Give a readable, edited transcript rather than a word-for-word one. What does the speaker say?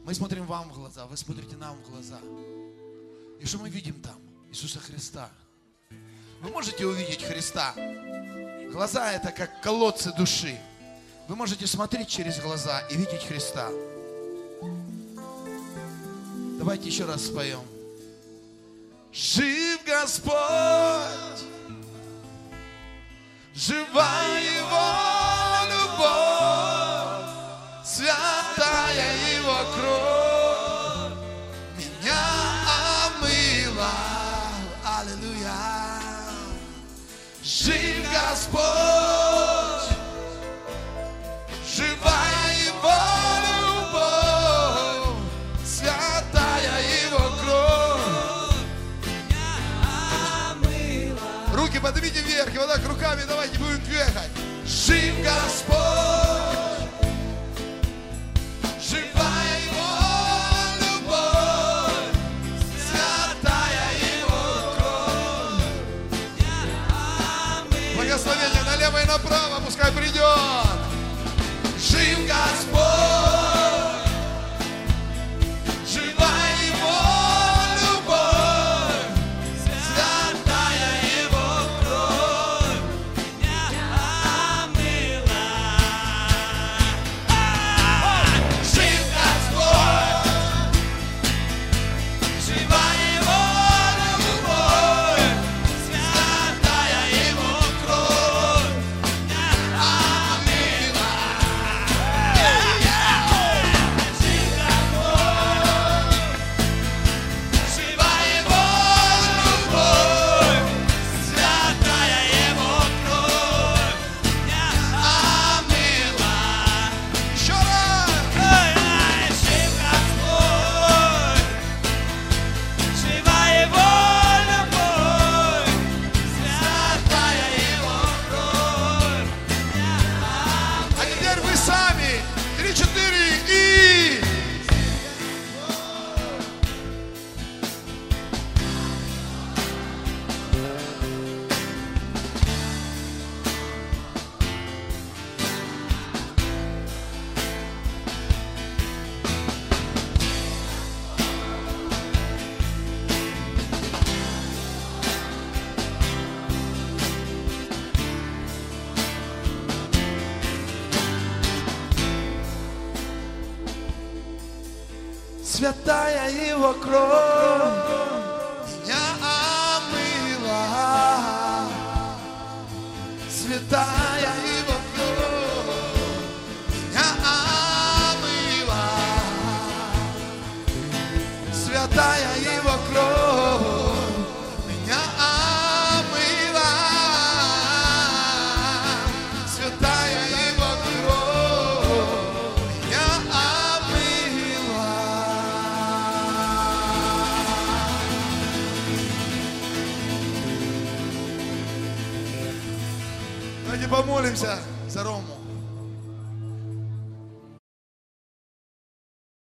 Мы смотрим вам в глаза, вы смотрите нам в глаза. И что мы видим там? Иисуса Христа. Вы можете увидеть Христа? Глаза — это как колодцы души. Вы можете смотреть через глаза и видеть Христа. Давайте еще раз споем. Жив Господь, жива Его любовь, святая Его кровь меня омыла. Аллилуйя. Жив Господь, жива Его любовь, святая Его кровь меня омыла. Руки поднимите вверх, и вот так руками давайте будем двигать. Жив Господь, жива Его любовь, святая Его кровь меня омыла. Благословение налево и направо, пускай придет. Жив Господь, жива Его любовь, святая Его кровь меня омыла. Жив Господь, жива Его любовь, святая Его кровь меня омыла. Святая Его кровь меня омыла. Святая Его кровь меня омыла. Святая Его кровь меня омыла. Святая Его кровь меня омыла. Давайте помолимся за Рому.